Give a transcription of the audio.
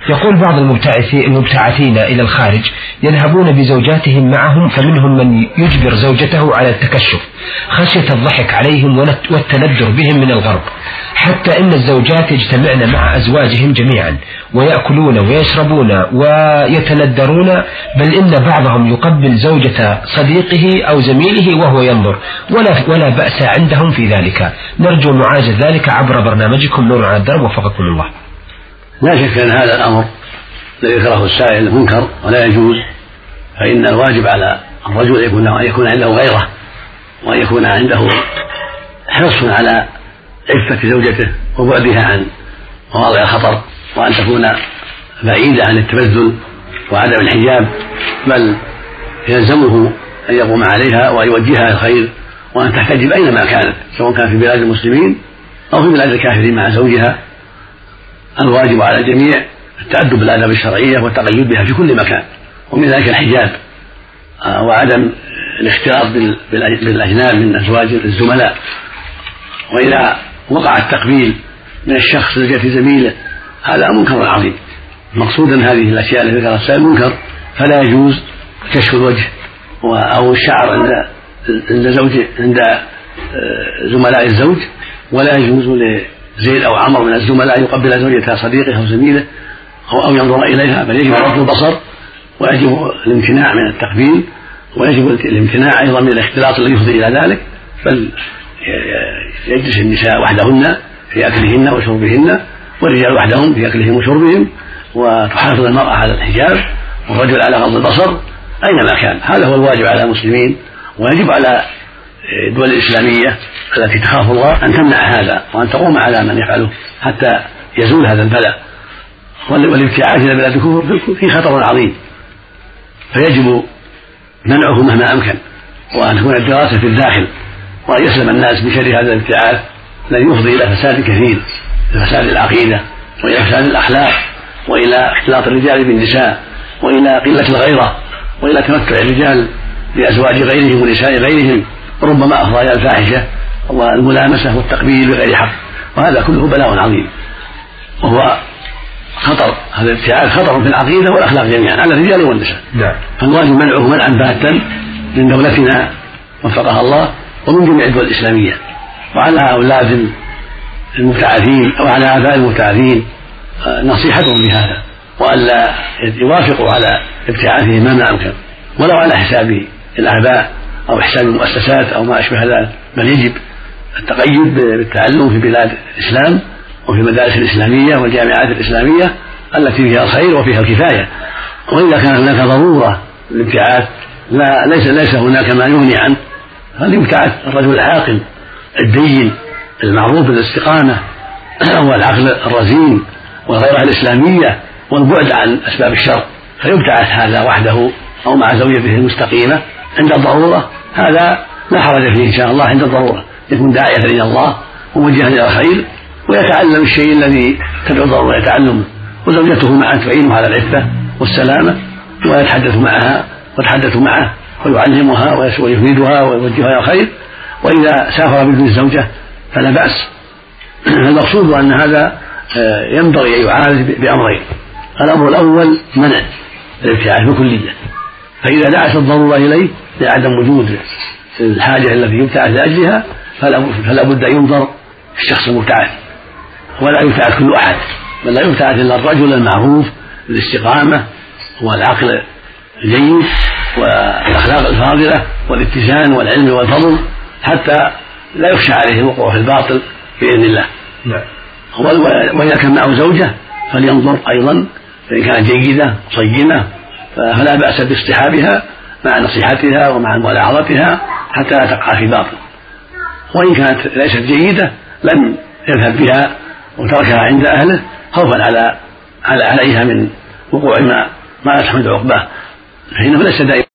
يقول بعض المبتعثين إلى الخارج يذهبون بزوجاتهم معهم، فمنهم من يجبر زوجته على التكشف خشية الضحك عليهم والتندر بهم من الغرب، حتى إن الزوجات يجتمعن مع أزواجهم جميعا ويأكلون ويشربون ويتندرون، بل إن بعضهم يقبل زوجة صديقه أو زميله وهو ينظر، ولا بأس عندهم في ذلك. نرجو معالجة ذلك عبر برنامجكم نور على الدرب، وفقكم الله. لا شك أن هذا الأمر الذي يكره السائل منكر ولا يجوز، فإن الواجب على الرجل أن يكون عنده غيرة، وأن يكون عنده حرص على عفة زوجته وبعدها عن مواضع الخطر، وأن تكون بعيدة عن التبذل وعدم الحجاب، بل يلزمه أن يقوم عليها وأن يوجهها الخير، وأن تحتجب أينما كانت، سواء كان في بلاد المسلمين أو في بلاد الكافرين مع زوجها. الواجب على الجميع التأدب بالآداب الشرعية والتقيد بها في كل مكان، ومن ذلك الحجاب وعدم الاختلاط بالأجناب من أزواج الزملاء. وإذا وقع التقبيل من الشخص لجهة زميله هذا منكر عظيم. مقصودا هذه الأشياء التي ذكرها السائل منكر، فلا يجوز كشف الوجه أو الشعر عند زملاء الزوج، ولا يجوز لزيد أو عمر من الزملاء يقبل زوجة صديقه أو زميله أو ينظر إليها، بل يجب غض البصر، ويجب الامتناع من التقبيل، ويجب الامتناع أيضا من الاختلاط الذي يفضي إلى ذلك، بل يجلس النساء وحدهن في أكلهن وشربهن، والرجال وحدهم في أكلهم وشربهم، وتحافظ المرأة على الحجاب والرجل على غض البصر أينما كان. هذا هو الواجب على المسلمين، ويجب على الدول الإسلامية التي تخاف الله أن تمنع هذا وأن تقوم على من يفعله حتى يزول هذا البلاء. والابتعاث إلى بلاد الكفر فيه خطر عظيم، فيجب منعه مهما أمكن، وأن تكون الدراسة في الداخل، وأن يسلم الناس من شر هذا الابتعاث الذي يفضي إلى فساد كثير، إلى فساد العقيدة وإلى فساد الأخلاق وإلى اختلاط الرجال بالنساء وإلى قلة الغيرة وإلى تمتع الرجال بأزواج غيرهم ونساء غيرهم، وربما أفضى إلى الفاحشة والملامسة والتقبيل بغير حق، وهذا كله بلاء عظيم، وهو خطر. هذا الابتعاث خطر في العقيدة والأخلاق جميعا على الرجال والنساء. فالواجب منعه منعا باتا من دولتنا وفقها الله ومن جميع الدول الإسلامية، وعلى أولاد المبتعثين أو على آباء المبتعثين نصيحتهم بهذا، وألا يوافقوا على ابتعاثهم مهما أمكن ولو على حساب الآباء أو حساب المؤسسات أو ما أشبه ذلك، بل يجب التقيد بالتعلم في بلاد الإسلام وفي المدارس الإسلامية والجامعات الإسلامية التي فيها الخير وفيها الكفاية. وإذا كان هناك ضرورة للابتعاث ليس هناك ما يغني عنه، فليبتعث الرجل العاقل الدين المعروف بالاستقامة والعقل الرزين والغيرة الإسلامية والبعد عن أسباب الشر، فيبتعث هذا وحده أو مع زوجته المستقيمة عند الضرورة. هذا لا حرج فيه إن شاء الله، عند الضرورة يكون داعية إلى الله وموجها إلى الخير ويتعلم الشيء الذي تدعو الضرورة يتعلمه، وزوجته معه تعينه على العفة والسلامة، ويتحدث معها وتحدث معه ويعلمها ويفيدها ويوجهها إلى الخير. وإذا سافر بدون الزوجة فلا بأس. المقصود أن هذا ينبغي أن يعالج بأمرين: الأمر الأول منع الابتعاث بكلية، فإذا دعت الضرورة إليه لعدم وجود الحاجة التي يبتعث لأجلها فلا بد أن ينظر في الشخص المبتعث، ولا يبتعث كل أحد، بل لا يبتعث إلا الرجل المعروف بالاستقامة والعقل الجيد والأخلاق الفاضلة والاتزان والعلم والفضل، حتى لا يخشى عليه الوقوع في الباطل بإذن الله. وإذا كان معه زوجة فلينظر أيضا، فإن كانت جيدة صينة فلا بأس باصطحابها مع نصيحتها ومع ملاحظتها حتى لا تقع في باطل، وإن كانت ليست جيدة لم يذهب بها وتركها عند أهله خوفا عليها من وقوع ما يحمد عقباه، فإنه ليس دائما